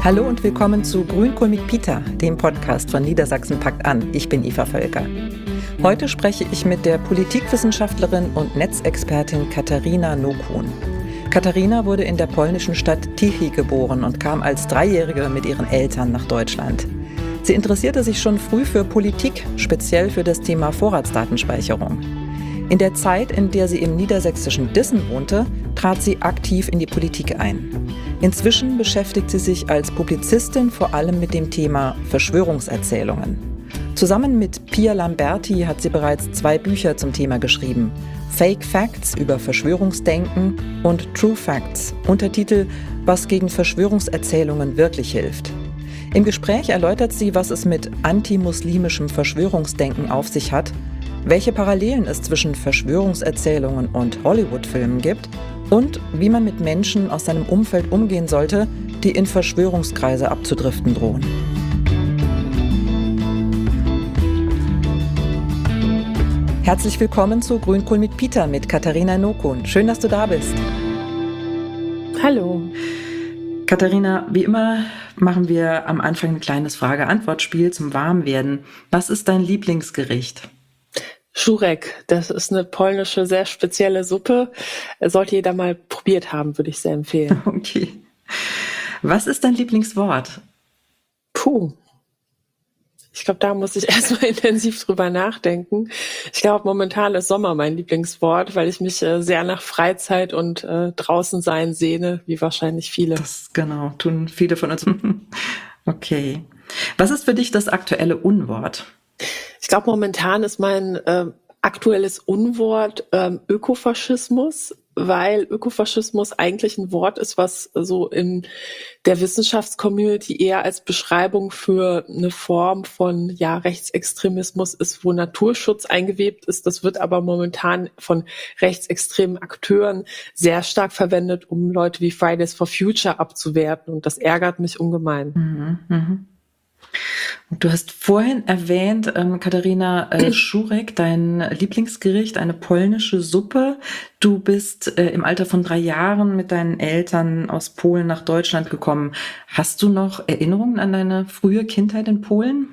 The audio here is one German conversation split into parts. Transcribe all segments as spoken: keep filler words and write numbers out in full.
Hallo und willkommen zu Grünkohl mit Peter, dem Podcast von Niedersachsen packt an. Ich bin Eva Völker. Heute spreche ich mit der Politikwissenschaftlerin und Netzexpertin Katarina Nokun. Katarina wurde in der polnischen Stadt Tychy geboren und kam als Dreijährige mit ihren Eltern nach Deutschland. Sie interessierte sich schon früh für Politik, speziell für das Thema Vorratsdatenspeicherung. In der Zeit, in der sie im niedersächsischen Dissen wohnte, trat sie aktiv in die Politik ein. Inzwischen beschäftigt sie sich als Publizistin vor allem mit dem Thema Verschwörungserzählungen. Zusammen mit Pia Lamberti hat sie bereits zwei Bücher zum Thema geschrieben: Fake Facts über Verschwörungsdenken und True Facts, Untertitel Was gegen Verschwörungserzählungen wirklich hilft. Im Gespräch erläutert sie, was es mit antimuslimischem Verschwörungsdenken auf sich hat, welche Parallelen es zwischen Verschwörungserzählungen und Hollywood-Filmen gibt und wie man mit Menschen aus seinem Umfeld umgehen sollte, die in Verschwörungskreise abzudriften drohen. Herzlich willkommen zu Grünkohl mit Peter mit Katarina Nokun. Schön, dass du da bist. Hallo. Katarina, wie immer machen wir am Anfang ein kleines Frage-Antwort-Spiel zum Warmwerden. Was ist dein Lieblingsgericht? Żurek, das ist eine polnische, sehr spezielle Suppe. Sollte jeder mal probiert haben, würde ich sehr empfehlen. Okay. Was ist dein Lieblingswort? Puh. Ich glaube, da muss ich erstmal intensiv drüber nachdenken. Ich glaube, momentan ist Sommer mein Lieblingswort, weil ich mich äh, sehr nach Freizeit und äh, draußen sein sehne, wie wahrscheinlich viele. Das genau, tun viele von uns. Okay. Was ist für dich das aktuelle Unwort? Ich glaube, momentan ist mein äh, aktuelles Unwort ähm, Ökofaschismus, weil Ökofaschismus eigentlich ein Wort ist, was so in der Wissenschaftscommunity eher als Beschreibung für eine Form von ja Rechtsextremismus ist, wo Naturschutz eingewebt ist. Das wird aber momentan von rechtsextremen Akteuren sehr stark verwendet, um Leute wie Fridays for Future abzuwerten. Und das ärgert mich ungemein. Mhm, mhm. Du hast vorhin erwähnt, ähm, Katarina, äh, Żurek, dein Lieblingsgericht, eine polnische Suppe. Du bist äh, im Alter von drei Jahren mit deinen Eltern aus Polen nach Deutschland gekommen. Hast du noch Erinnerungen an deine frühe Kindheit in Polen?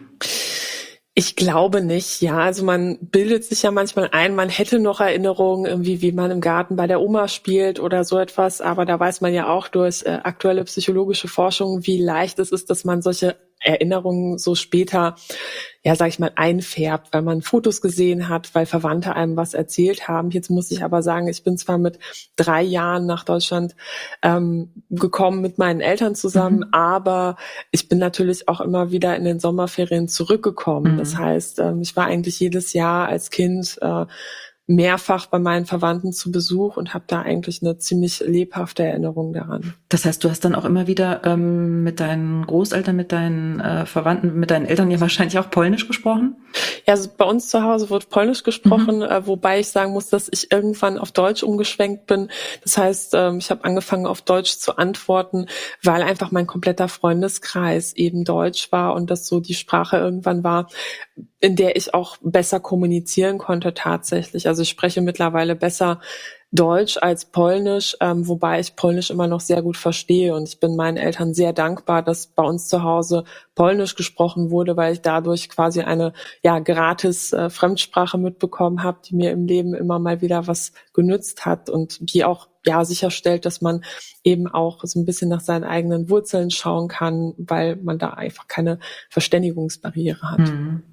Ich glaube nicht, ja. Also man bildet sich ja manchmal ein, man hätte noch Erinnerungen, irgendwie wie man im Garten bei der Oma spielt oder so etwas. Aber da weiß man ja auch durch äh, aktuelle psychologische Forschung, wie leicht es ist, dass man solche Erinnerungen so später, ja, sag ich mal, einfärbt, weil man Fotos gesehen hat, weil Verwandte einem was erzählt haben. Jetzt muss ich aber sagen, ich bin zwar mit drei Jahren nach Deutschland ähm, gekommen mit meinen Eltern zusammen, mhm. aber ich bin natürlich auch immer wieder in den Sommerferien zurückgekommen. Mhm. Das heißt, ähm, ich war eigentlich jedes Jahr als Kind äh, mehrfach bei meinen Verwandten zu Besuch und habe da eigentlich eine ziemlich lebhafte Erinnerung daran. Das heißt, du hast dann auch immer wieder ähm, mit deinen Großeltern, mit deinen äh, Verwandten, mit deinen Eltern ja wahrscheinlich auch Polnisch gesprochen? Ja, also bei uns zu Hause wird Polnisch gesprochen, mhm. äh, wobei ich sagen muss, dass ich irgendwann auf Deutsch umgeschwenkt bin. Das heißt, ähm, ich habe angefangen auf Deutsch zu antworten, weil einfach mein kompletter Freundeskreis eben Deutsch war und das so die Sprache irgendwann war, in der ich auch besser kommunizieren konnte tatsächlich. Also ich spreche mittlerweile besser Deutsch als Polnisch, ähm, wobei ich Polnisch immer noch sehr gut verstehe. Und ich bin meinen Eltern sehr dankbar, dass bei uns zu Hause Polnisch gesprochen wurde, weil ich dadurch quasi eine ja gratis äh, Fremdsprache mitbekommen habe, die mir im Leben immer mal wieder was genützt hat und die auch ja sicherstellt, dass man eben auch so ein bisschen nach seinen eigenen Wurzeln schauen kann, weil man da einfach keine Verständigungsbarriere hat. Mhm.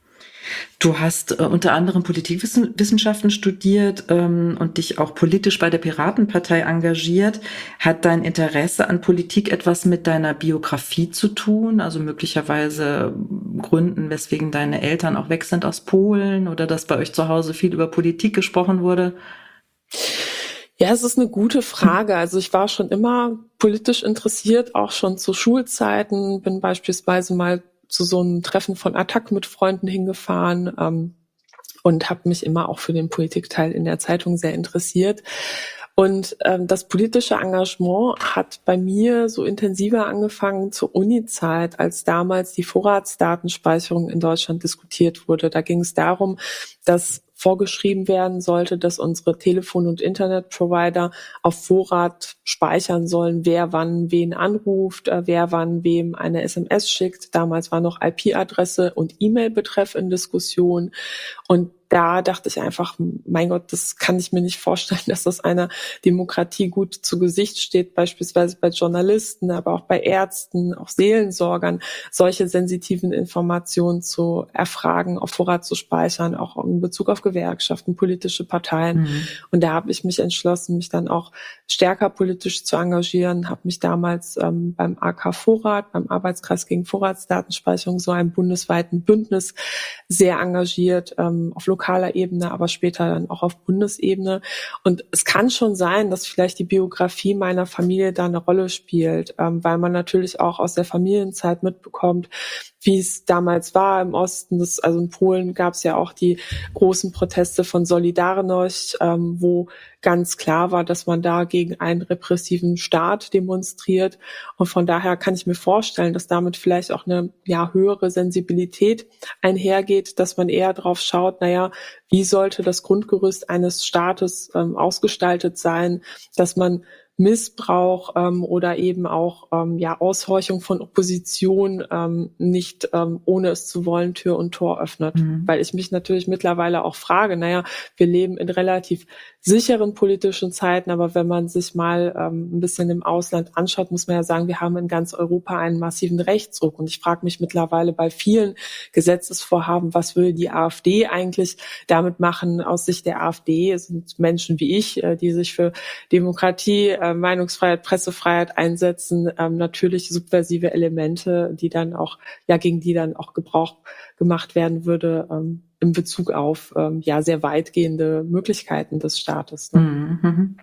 Du hast äh, unter anderem Politikwissenschaften studiert ähm, und dich auch politisch bei der Piratenpartei engagiert. Hat dein Interesse an Politik etwas mit deiner Biografie zu tun? Also möglicherweise Gründen, weswegen deine Eltern auch weg sind aus Polen oder dass bei euch zu Hause viel über Politik gesprochen wurde? Ja, es ist eine gute Frage. Also ich war schon immer politisch interessiert, auch schon zu Schulzeiten, bin beispielsweise mal zu so einem Treffen von Attac mit Freunden hingefahren ähm, und habe mich immer auch für den Politikteil in der Zeitung sehr interessiert. Und ähm, das politische Engagement hat bei mir so intensiver angefangen zur Uni-Zeit, als damals die Vorratsdatenspeicherung in Deutschland diskutiert wurde. Da ging es darum, dass vorgeschrieben werden sollte, dass unsere Telefon- und Internetprovider auf Vorrat speichern sollen, wer wann wen anruft, äh, wer wann wem eine S M S schickt. Damals war noch I P-Adresse und E-Mail-Betreff in Diskussion. Und da dachte ich einfach, mein Gott, das kann ich mir nicht vorstellen, dass das einer Demokratie gut zu Gesicht steht, beispielsweise bei Journalisten, aber auch bei Ärzten, auch Seelensorgern, solche sensitiven Informationen zu erfragen, auf Vorrat zu speichern, auch in Bezug auf Gewerkschaften, politische Parteien. Mhm. Und da habe ich mich entschlossen, mich dann auch stärker politisch zu engagieren, habe mich damals ähm, beim A K Vorrat, beim Arbeitskreis gegen Vorratsdatenspeicherung, so einem bundesweiten Bündnis, sehr engagiert, ähm, auf lokaler Ebene, aber später dann auch auf Bundesebene. Und es kann schon sein, dass vielleicht die Biografie meiner Familie da eine Rolle spielt, ähm, weil man natürlich auch aus der Familienzeit mitbekommt, wie es damals war im Osten. Das, also in Polen gab es ja auch die großen Proteste von Solidarność, ähm, wo ganz klar war, dass man da gegen einen repressiven Staat demonstriert. Und von daher kann ich mir vorstellen, dass damit vielleicht auch eine ja höhere Sensibilität einhergeht, dass man eher drauf schaut, naja, wie sollte das Grundgerüst eines Staates ähm, ausgestaltet sein, dass man Missbrauch ähm, oder eben auch ähm, ja Aushorchung von Opposition ähm, nicht ähm, ohne es zu wollen Tür und Tor öffnet. Mhm. Weil ich mich natürlich mittlerweile auch frage, naja, wir leben in relativ sicheren politischen Zeiten, aber wenn man sich mal ähm, ein bisschen im Ausland anschaut, muss man ja sagen, wir haben in ganz Europa einen massiven Rechtsruck. Und ich frage mich mittlerweile bei vielen Gesetzesvorhaben, was will die AfD eigentlich damit machen? Aus Sicht der AfD sind Menschen wie ich, äh, die sich für Demokratie, äh, Meinungsfreiheit, Pressefreiheit einsetzen, ähm, natürlich subversive Elemente, die dann auch, ja, gegen die dann auch Gebrauch gemacht werden würde, ähm, in Bezug auf ähm, ja sehr weitgehende Möglichkeiten des Staates. Ne? Mhm.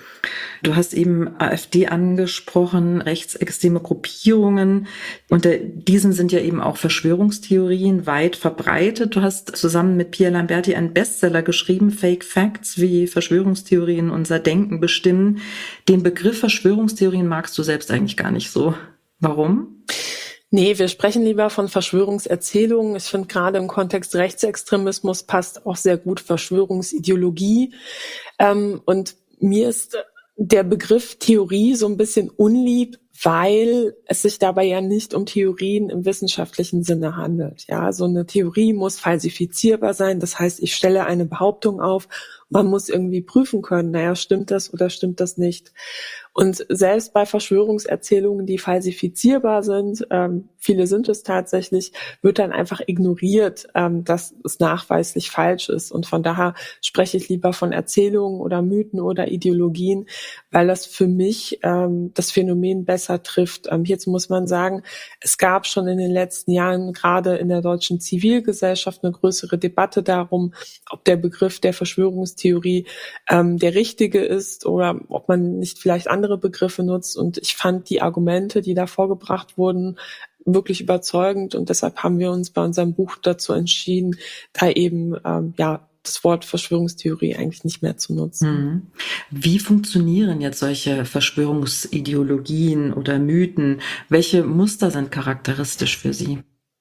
Du hast eben AfD angesprochen, rechtsextreme Gruppierungen. Unter diesen sind ja eben auch Verschwörungstheorien weit verbreitet. Du hast zusammen mit Pierre Lamberti einen Bestseller geschrieben, Fake Facts, wie Verschwörungstheorien unser Denken bestimmen. Den Begriff Verschwörungstheorien magst du selbst eigentlich gar nicht so. Warum? Nee, wir sprechen lieber von Verschwörungserzählungen. Ich finde, gerade im Kontext Rechtsextremismus passt auch sehr gut Verschwörungsideologie. Ähm, und mir ist der Begriff Theorie so ein bisschen unlieb, weil es sich dabei ja nicht um Theorien im wissenschaftlichen Sinne handelt. Ja, so eine Theorie muss falsifizierbar sein. Das heißt, ich stelle eine Behauptung auf. Man muss irgendwie prüfen können, naja, stimmt das oder stimmt das nicht? Und selbst bei Verschwörungserzählungen, die falsifizierbar sind, ähm, viele sind es tatsächlich, wird dann einfach ignoriert, ähm, dass es nachweislich falsch ist. Und von daher spreche ich lieber von Erzählungen oder Mythen oder Ideologien, weil das für mich ähm, das Phänomen besser trifft. Ähm, hierzu muss man sagen, es gab schon in den letzten Jahren gerade in der deutschen Zivilgesellschaft eine größere Debatte darum, ob der Begriff der Verschwörungstheorie ähm, der richtige ist oder ob man nicht vielleicht andere Begriffe nutzt. Und ich fand die Argumente, die da vorgebracht wurden, wirklich überzeugend. Und deshalb haben wir uns bei unserem Buch dazu entschieden, da eben ähm, ja das Wort Verschwörungstheorie eigentlich nicht mehr zu nutzen. Wie funktionieren jetzt solche Verschwörungsideologien oder Mythen? Welche Muster sind charakteristisch für sie?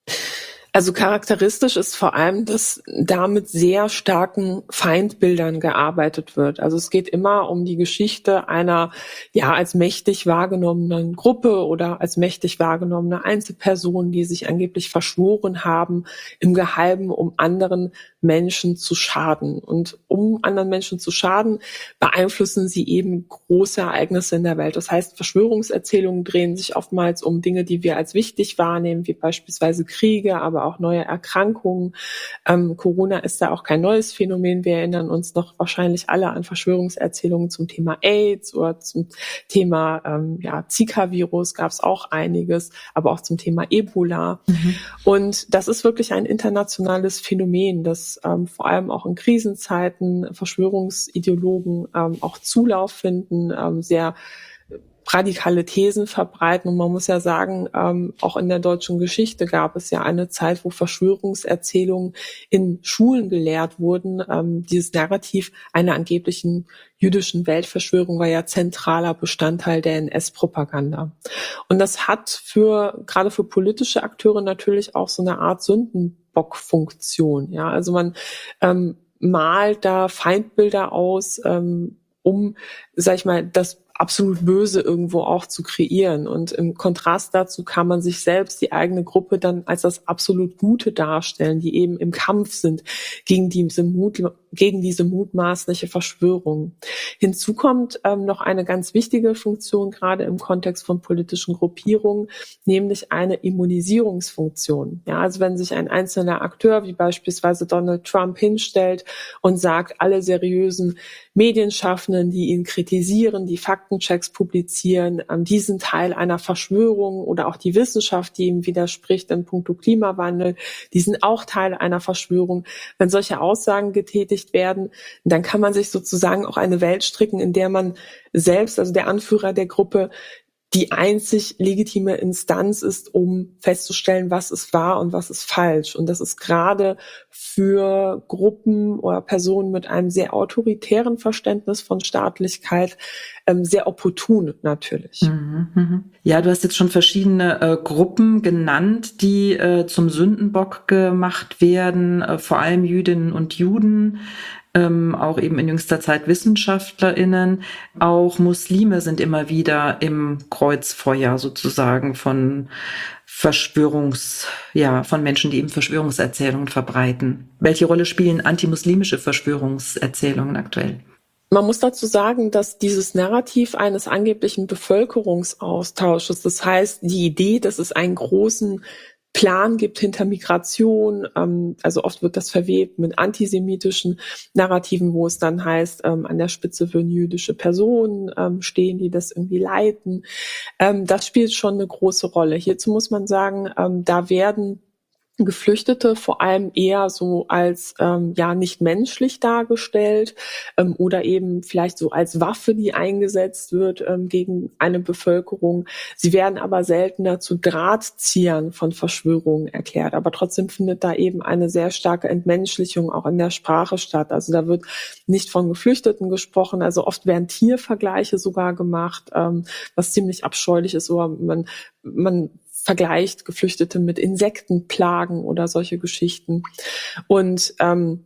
Also charakteristisch ist vor allem, dass da mit sehr starken Feindbildern gearbeitet wird. Also es geht immer um die Geschichte einer ja als mächtig wahrgenommenen Gruppe oder als mächtig wahrgenommene Einzelperson, die sich angeblich verschworen haben, im Geheimen, um anderen Menschen zu schaden. Und um anderen Menschen zu schaden, beeinflussen sie eben große Ereignisse in der Welt. Das heißt, Verschwörungserzählungen drehen sich oftmals um Dinge, die wir als wichtig wahrnehmen, wie beispielsweise Kriege, aber auch neue Erkrankungen. Ähm, Corona ist da auch kein neues Phänomen. Wir erinnern uns noch wahrscheinlich alle an Verschwörungserzählungen zum Thema AIDS oder zum Thema ähm, ja, Zika-Virus gab es auch einiges, aber auch zum Thema Ebola. Mhm. Und das ist wirklich ein internationales Phänomen, das ähm, vor allem auch in Krisenzeiten Verschwörungsideologen ähm, auch Zulauf finden, ähm, sehr radikale Thesen verbreiten. Und man muss ja sagen, ähm, auch in der deutschen Geschichte gab es ja eine Zeit, wo Verschwörungserzählungen in Schulen gelehrt wurden. Ähm, dieses Narrativ einer angeblichen jüdischen Weltverschwörung war ja zentraler Bestandteil der N S-Propaganda. Und das hat für gerade für politische Akteure natürlich auch so eine Art Sündenbockfunktion. Ja, also man ähm, malt da Feindbilder aus, ähm, um, sag ich mal, das absolut Böse irgendwo auch zu kreieren. Und im Kontrast dazu kann man sich selbst, die eigene Gruppe, dann als das absolut Gute darstellen, die eben im Kampf sind gegen diese, Mut, gegen diese mutmaßliche Verschwörung. Hinzu kommt ähm, noch eine ganz wichtige Funktion, gerade im Kontext von politischen Gruppierungen, nämlich eine Immunisierungsfunktion. Ja, also wenn sich ein einzelner Akteur, wie beispielsweise Donald Trump, hinstellt und sagt, alle seriösen Medienschaffenden, die ihn kritisieren, die Faktenchecks publizieren, ähm, diesen Teil einer Verschwörung, oder auch die Wissenschaft, die ihm widerspricht in puncto Klimawandel, die sind auch Teil einer Verschwörung. Wenn solche Aussagen getätigt werden, dann kann man sich sozusagen auch eine Welt stricken, in der man selbst, also der Anführer der Gruppe, die einzig legitime Instanz ist, um festzustellen, was ist wahr und was ist falsch. Und das ist gerade für Gruppen oder Personen mit einem sehr autoritären Verständnis von Staatlichkeit ähm, sehr opportun natürlich. Mhm, mhm. Ja, du hast jetzt schon verschiedene äh, Gruppen genannt, die äh, zum Sündenbock gemacht werden, äh, vor allem Jüdinnen und Juden. Ähm, auch eben in jüngster Zeit WissenschaftlerInnen. Auch Muslime sind immer wieder im Kreuzfeuer sozusagen von Verschwörungs, ja, von Menschen, die eben Verschwörungserzählungen verbreiten. Welche Rolle spielen antimuslimische Verschwörungserzählungen aktuell? Man muss dazu sagen, dass dieses Narrativ eines angeblichen Bevölkerungsaustausches, das heißt die Idee, dass es einen großen Plan gibt hinter Migration, ähm, also oft wird das verwebt mit antisemitischen Narrativen, wo es dann heißt, ähm, an der Spitze würden jüdische Personen ähm, stehen, die das irgendwie leiten. Ähm, das spielt schon eine große Rolle. Hierzu muss man sagen, ähm, da werden Geflüchtete vor allem eher so als ähm, ja nicht menschlich dargestellt ähm, oder eben vielleicht so als Waffe, die eingesetzt wird ähm, gegen eine Bevölkerung. Sie werden aber seltener zu Drahtziehern von Verschwörungen erklärt. Aber trotzdem findet da eben eine sehr starke Entmenschlichung auch in der Sprache statt. Also da wird nicht von Geflüchteten gesprochen. Also oft werden Tiervergleiche sogar gemacht, ähm, was ziemlich abscheulich ist. Oder man man vergleicht Geflüchtete mit Insektenplagen oder solche Geschichten. Und ähm,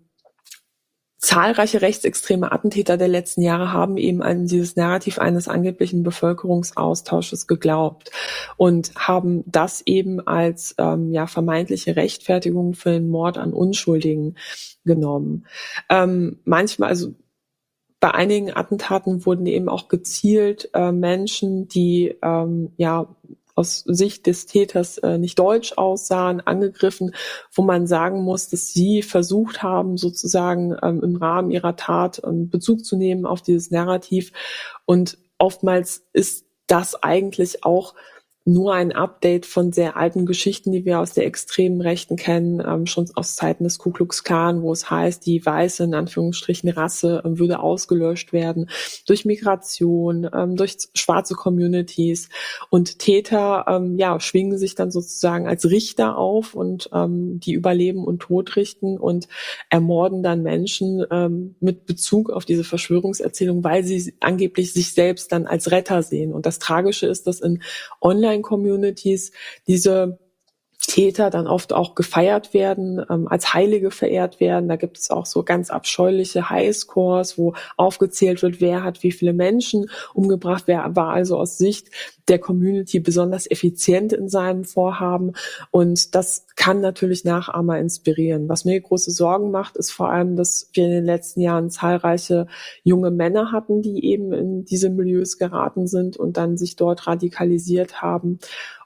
zahlreiche rechtsextreme Attentäter der letzten Jahre haben eben an dieses Narrativ eines angeblichen Bevölkerungsaustausches geglaubt und haben das eben als ähm, ja vermeintliche Rechtfertigung für den Mord an Unschuldigen genommen. Ähm, manchmal, also bei einigen Attentaten wurden eben auch gezielt äh, Menschen, die ähm, ja aus Sicht des Täters äh, nicht deutsch aussahen, angegriffen, wo man sagen muss, dass sie versucht haben, sozusagen ähm, im Rahmen ihrer Tat ähm, Bezug zu nehmen auf dieses Narrativ. Und oftmals ist das eigentlich auch nur ein Update von sehr alten Geschichten, die wir aus der extremen Rechten kennen, ähm, schon aus Zeiten des Ku Klux Klan, wo es heißt, die weiße, in Anführungsstrichen, Rasse ähm, würde ausgelöscht werden durch Migration, ähm, durch schwarze Communities. Und Täter ähm, ja schwingen sich dann sozusagen als Richter auf und ähm, die über Leben und Tod richten und ermorden dann Menschen ähm, mit Bezug auf diese Verschwörungserzählung, weil sie angeblich sich selbst dann als Retter sehen. Und das Tragische ist, dass in Online-Communities diese Täter dann oft auch gefeiert werden, ähm, als Heilige verehrt werden. Da gibt es auch so ganz abscheuliche Highscores, wo aufgezählt wird, wer hat wie viele Menschen umgebracht, wer war also aus Sicht der Community besonders effizient in seinem Vorhaben. Und das kann natürlich Nachahmer inspirieren. Was mir große Sorgen macht, ist vor allem, dass wir in den letzten Jahren zahlreiche junge Männer hatten, die eben in diese Milieus geraten sind und dann sich dort radikalisiert haben.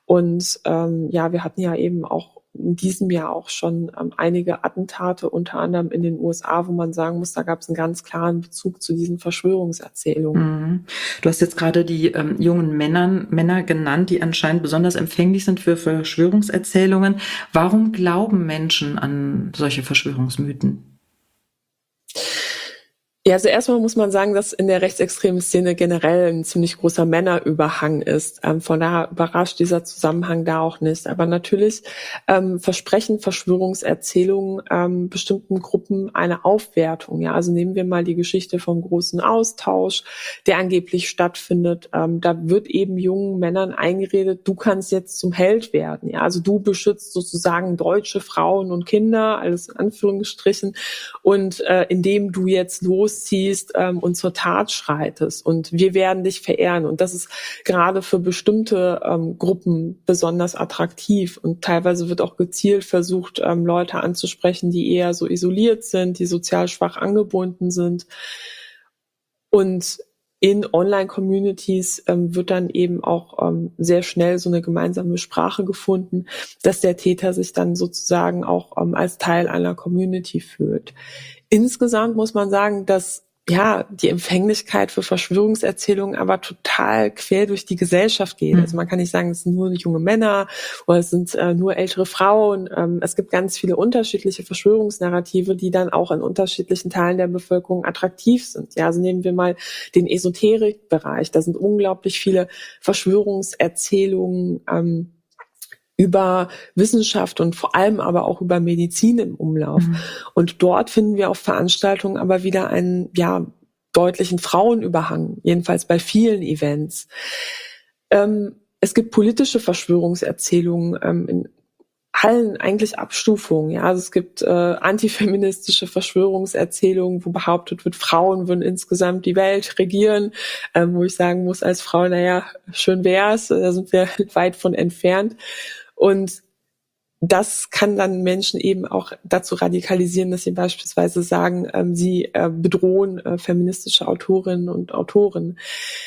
Und ähm, ja, wir hatten ja eben auch in diesem Jahr auch schon ähm, einige Attentate, unter anderem in den U S A, wo man sagen muss, da gab es einen ganz klaren Bezug zu diesen Verschwörungserzählungen. Mhm. Du hast jetzt gerade die ähm, jungen Männern, Männer genannt, die anscheinend besonders empfänglich sind für Verschwörungserzählungen. Warum glauben Menschen an solche Verschwörungsmythen? Ja, also erstmal muss man sagen, dass in der rechtsextremen Szene generell ein ziemlich großer Männerüberhang ist. Ähm, von daher überrascht dieser Zusammenhang da auch nicht. Aber natürlich ähm, versprechen Verschwörungserzählungen ähm, bestimmten Gruppen eine Aufwertung. Ja, also nehmen wir mal die Geschichte vom großen Austausch, der angeblich stattfindet. Ähm, da wird eben jungen Männern eingeredet, du kannst jetzt zum Held werden. Ja, also du beschützt sozusagen deutsche Frauen und Kinder, alles in Anführungsstrichen. Und äh, indem du jetzt losziehst ähm, und zur Tat schreitest. Und wir werden dich verehren. Und das ist gerade für bestimmte ähm, Gruppen besonders attraktiv. Und teilweise wird auch gezielt versucht, ähm, Leute anzusprechen, die eher so isoliert sind, die sozial schwach angebunden sind. Und in Online-Communities ähm, wird dann eben auch ähm, sehr schnell so eine gemeinsame Sprache gefunden, dass der Täter sich dann sozusagen auch ähm, als Teil einer Community fühlt. Insgesamt muss man sagen, dass ja die Empfänglichkeit für Verschwörungserzählungen aber total quer durch die Gesellschaft geht. Mhm. Also man kann nicht sagen, es sind nur junge Männer oder es sind äh, nur ältere Frauen. Ähm, es gibt ganz viele unterschiedliche Verschwörungsnarrative, die dann auch in unterschiedlichen Teilen der Bevölkerung attraktiv sind. Ja, also nehmen wir mal den Esoterikbereich. Da sind unglaublich viele Verschwörungserzählungen ähm, über Wissenschaft und vor allem aber auch über Medizin im Umlauf. Mhm. Und dort finden wir auf Veranstaltungen aber wieder einen, ja, deutlichen Frauenüberhang, jedenfalls bei vielen Events. Ähm, es gibt politische Verschwörungserzählungen ähm, in allen eigentlich Abstufungen. Ja, also es gibt äh, antifeministische Verschwörungserzählungen, wo behauptet wird, Frauen würden insgesamt die Welt regieren, ähm, wo ich sagen muss als Frau, naja, schön wär's, da sind wir weit von entfernt. Und das kann dann Menschen eben auch dazu radikalisieren, dass sie beispielsweise sagen, ähm, sie äh, bedrohen äh, feministische Autorinnen und Autoren.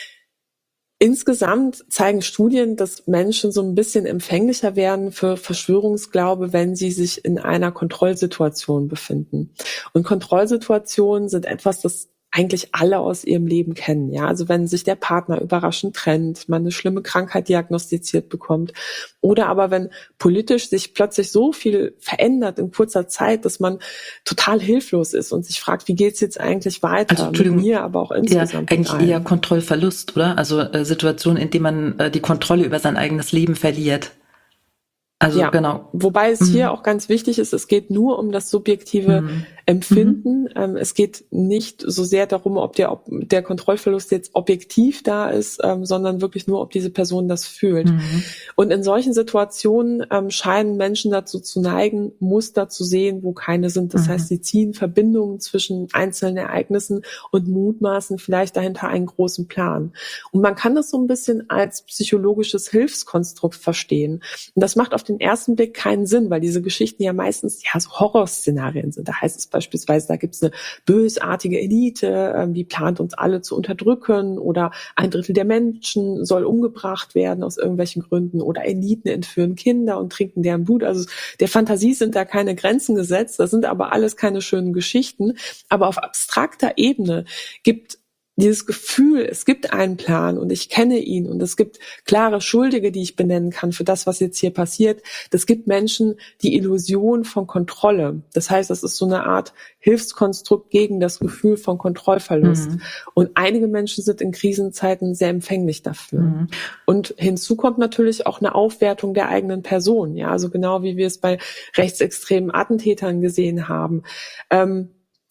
Insgesamt zeigen Studien, dass Menschen so ein bisschen empfänglicher werden für Verschwörungsglaube, wenn sie sich in einer Kontrollsituation befinden. Und Kontrollsituationen sind etwas, das eigentlich alle aus ihrem Leben kennen. Ja, also wenn sich der Partner überraschend trennt, man eine schlimme Krankheit diagnostiziert bekommt oder aber wenn politisch sich plötzlich so viel verändert in kurzer Zeit, dass man total hilflos ist und sich fragt, wie geht's jetzt eigentlich weiter? Also, mit mir, aber auch insgesamt. Ja, eigentlich eher Kontrollverlust, oder? Also äh, Situationen, in denen man äh, die Kontrolle über sein eigenes Leben verliert. Also ja, genau. Wobei es mhm. hier auch ganz wichtig ist, es geht nur um das subjektive mhm. Empfinden. Mhm. Ähm, es geht nicht so sehr darum, ob der, ob der Kontrollverlust jetzt objektiv da ist, ähm, sondern wirklich nur, ob diese Person das fühlt. Mhm. Und in solchen Situationen ähm, scheinen Menschen dazu zu neigen, Muster zu sehen, wo keine sind. Das mhm. heißt, sie ziehen Verbindungen zwischen einzelnen Ereignissen und mutmaßen vielleicht dahinter einen großen Plan. Und man kann das so ein bisschen als psychologisches Hilfskonstrukt verstehen. Und das macht auf den ersten Blick keinen Sinn, weil diese Geschichten ja meistens ja so Horrorszenarien sind. Da heißt es beispielsweise, da gibt es eine bösartige Elite, ähm, die plant uns alle zu unterdrücken oder ein Drittel der Menschen soll umgebracht werden aus irgendwelchen Gründen oder Eliten entführen Kinder und trinken deren Blut. Also der Fantasie sind da keine Grenzen gesetzt, das sind aber alles keine schönen Geschichten. Aber auf abstrakter Ebene gibt dieses Gefühl, es gibt einen Plan und ich kenne ihn und es gibt klare Schuldige, die ich benennen kann für das, was jetzt hier passiert. Das gibt Menschen die Illusion von Kontrolle. Das heißt, das ist so eine Art Hilfskonstrukt gegen das Gefühl von Kontrollverlust. Mhm. Und einige Menschen sind in Krisenzeiten sehr empfänglich dafür. Mhm. Und hinzu kommt natürlich auch eine Aufwertung der eigenen Person. Ja, also genau wie wir es bei rechtsextremen Attentätern gesehen haben. Ähm,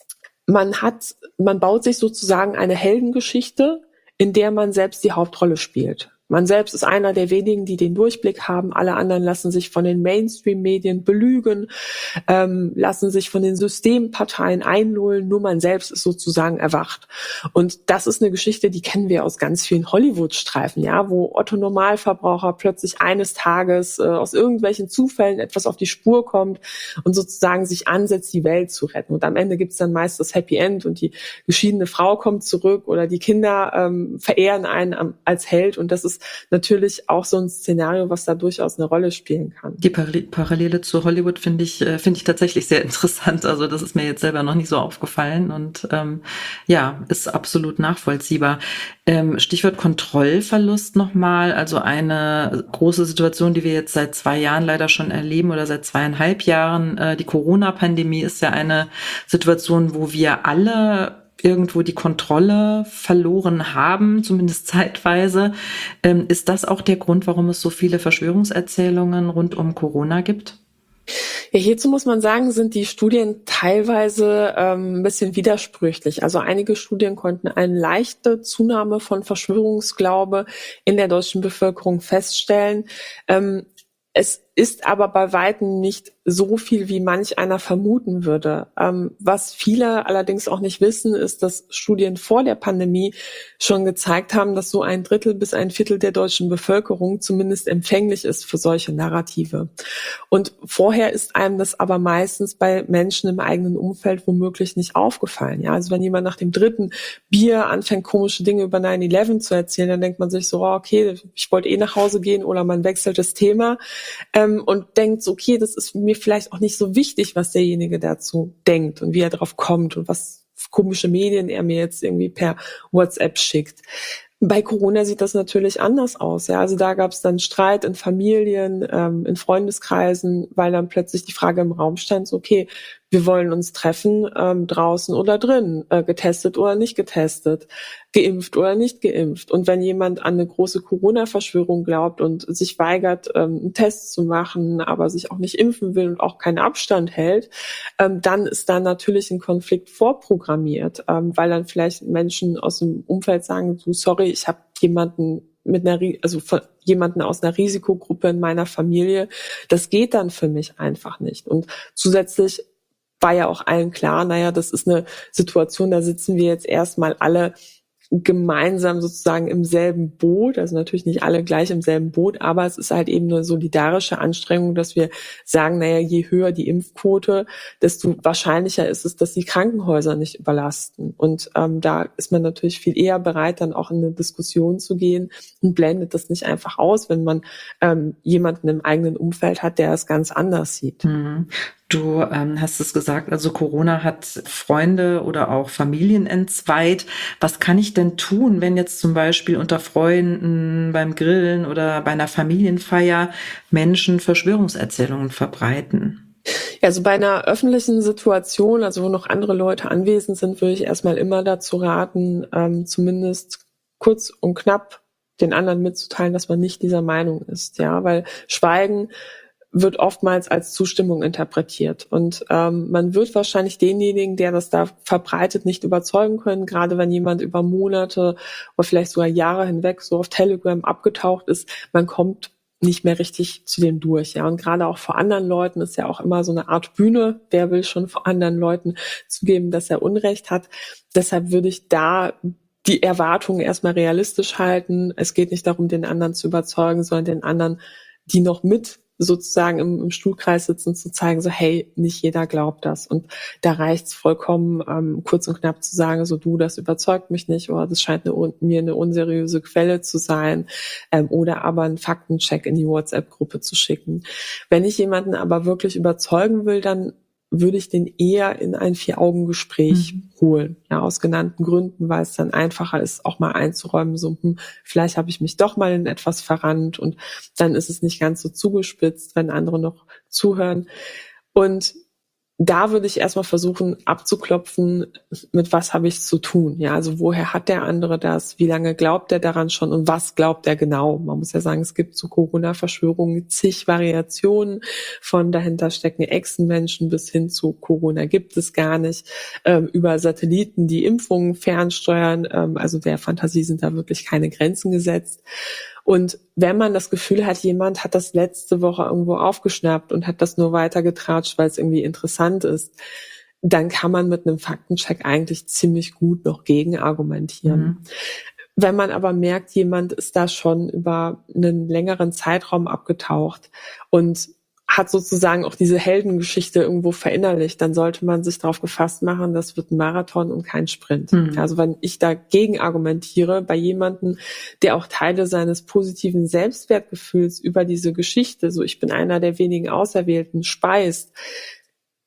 Man hat, man baut sich sozusagen eine Heldengeschichte, in der man selbst die Hauptrolle spielt. Man selbst ist einer der wenigen, die den Durchblick haben. Alle anderen lassen sich von den Mainstream-Medien belügen, ähm, lassen sich von den Systemparteien einlullen. Nur man selbst ist sozusagen erwacht. Und das ist eine Geschichte, die kennen wir aus ganz vielen Hollywood-Streifen, ja, wo Otto Normalverbraucher plötzlich eines Tages äh, aus irgendwelchen Zufällen etwas auf die Spur kommt und sozusagen sich ansetzt, die Welt zu retten. Und am Ende gibt's dann meist das Happy End und die geschiedene Frau kommt zurück oder die Kinder ähm, verehren einen als Held. Und das ist natürlich auch so ein Szenario, was da durchaus eine Rolle spielen kann. Die Parallele zu Hollywood finde ich, finde ich tatsächlich sehr interessant. Also das ist mir jetzt selber noch nicht so aufgefallen und ähm, ja, ist absolut nachvollziehbar. Ähm, Stichwort Kontrollverlust nochmal. Also eine große Situation, die wir jetzt seit zwei Jahren leider schon erleben oder seit zweieinhalb Jahren. Äh, die Corona-Pandemie ist ja eine Situation, wo wir alle irgendwo die Kontrolle verloren haben, zumindest zeitweise. Ähm, ist das auch der Grund, warum es so viele Verschwörungserzählungen rund um Corona gibt? Ja, hierzu muss man sagen, sind die Studien teilweise ähm, ein bisschen widersprüchlich. Also einige Studien konnten eine leichte Zunahme von Verschwörungsglaube in der deutschen Bevölkerung feststellen. Ähm, es ist aber bei Weitem nicht so viel, wie manch einer vermuten würde. Ähm, was viele allerdings auch nicht wissen, ist, dass Studien vor der Pandemie schon gezeigt haben, dass so ein Drittel bis ein Viertel der deutschen Bevölkerung zumindest empfänglich ist für solche Narrative. Und vorher ist einem das aber meistens bei Menschen im eigenen Umfeld womöglich nicht aufgefallen. Ja, also wenn jemand nach dem dritten Bier anfängt, komische Dinge über nine eleven zu erzählen, dann denkt man sich so, oh, okay, ich wollte eh nach Hause gehen, oder man wechselt das Thema ähm, und denkt so, okay, das ist mir vielleicht auch nicht so wichtig, was derjenige dazu denkt und wie er drauf kommt und was komische Medien er mir jetzt irgendwie per WhatsApp schickt. Bei Corona sieht das natürlich anders aus. Ja, also da gab es dann Streit in Familien, ähm, in Freundeskreisen, weil dann plötzlich die Frage im Raum stand, so, okay, wir wollen uns treffen, ähm, draußen oder drin, äh, getestet oder nicht getestet, geimpft oder nicht geimpft. Und wenn jemand an eine große Corona-Verschwörung glaubt und sich weigert, ähm, einen Test zu machen, aber sich auch nicht impfen will und auch keinen Abstand hält, ähm, dann ist da natürlich ein Konflikt vorprogrammiert, ähm, weil dann vielleicht Menschen aus dem Umfeld sagen, du, sorry, ich habe jemanden mit einer, also jemanden aus einer Risikogruppe in meiner Familie, das geht dann für mich einfach nicht. Und zusätzlich war ja auch allen klar, naja, das ist eine Situation, da sitzen wir jetzt erstmal alle gemeinsam sozusagen im selben Boot, also natürlich nicht alle gleich im selben Boot, aber es ist halt eben eine solidarische Anstrengung, dass wir sagen, naja, je höher die Impfquote, desto wahrscheinlicher ist es, dass die Krankenhäuser nicht überlasten. Und ähm, da ist man natürlich viel eher bereit, dann auch in eine Diskussion zu gehen und blendet das nicht einfach aus, wenn man ähm, jemanden im eigenen Umfeld hat, der es ganz anders sieht. Mhm. Du ähm, hast es gesagt, also Corona hat Freunde oder auch Familien entzweit. Was kann ich denn tun, wenn jetzt zum Beispiel unter Freunden beim Grillen oder bei einer Familienfeier Menschen Verschwörungserzählungen verbreiten? Also bei einer öffentlichen Situation, also wo noch andere Leute anwesend sind, würde ich erstmal immer dazu raten, ähm, zumindest kurz und knapp den anderen mitzuteilen, dass man nicht dieser Meinung ist. Ja, weil Schweigen wird oftmals als Zustimmung interpretiert. Und ähm, man wird wahrscheinlich denjenigen, der das da verbreitet, nicht überzeugen können, gerade wenn jemand über Monate oder vielleicht sogar Jahre hinweg so auf Telegram abgetaucht ist. Man kommt nicht mehr richtig zu dem durch. Ja, und gerade auch vor anderen Leuten ist ja auch immer so eine Art Bühne. Wer will schon vor anderen Leuten zugeben, dass er Unrecht hat? Deshalb würde ich da die Erwartungen erstmal realistisch halten. Es geht nicht darum, den anderen zu überzeugen, sondern den anderen, die noch mit sozusagen im, im Stuhlkreis sitzen, zu zeigen, so hey, nicht jeder glaubt das. Und da reicht's vollkommen, ähm, kurz und knapp zu sagen, so du, das überzeugt mich nicht, oder das scheint eine, mir eine unseriöse Quelle zu sein, ähm, oder aber einen Faktencheck in die WhatsApp-Gruppe zu schicken. Wenn ich jemanden aber wirklich überzeugen will, dann würde ich den eher in ein Vier-Augen-Gespräch mhm. holen. Ja, aus genannten Gründen, weil es dann einfacher ist, auch mal einzuräumen, so, hm, vielleicht habe ich mich doch mal in etwas verrannt, und dann ist es nicht ganz so zugespitzt, wenn andere noch zuhören. Und da würde ich erstmal versuchen abzuklopfen, mit was habe ich zu tun. Ja, also woher hat der andere das? Wie lange glaubt er daran schon? Und was glaubt er genau? Man muss ja sagen, es gibt zu Corona-Verschwörungen zig Variationen, von dahinter stecken Echsenmenschen bis hin zu Corona gibt es gar nicht, ähm, über Satelliten, die Impfungen fernsteuern. Ähm, also der Fantasie sind da wirklich keine Grenzen gesetzt. Und wenn man das Gefühl hat, jemand hat das letzte Woche irgendwo aufgeschnappt und hat das nur weitergetratscht, weil es irgendwie interessant ist, dann kann man mit einem Faktencheck eigentlich ziemlich gut noch gegen argumentieren. Mhm. Wenn man aber merkt, jemand ist da schon über einen längeren Zeitraum abgetaucht und hat sozusagen auch diese Heldengeschichte irgendwo verinnerlicht, dann sollte man sich darauf gefasst machen, das wird ein Marathon und kein Sprint. Mhm. Also wenn ich dagegen argumentiere, bei jemandem, der auch Teile seines positiven Selbstwertgefühls über diese Geschichte, so ich bin einer der wenigen Auserwählten, speist,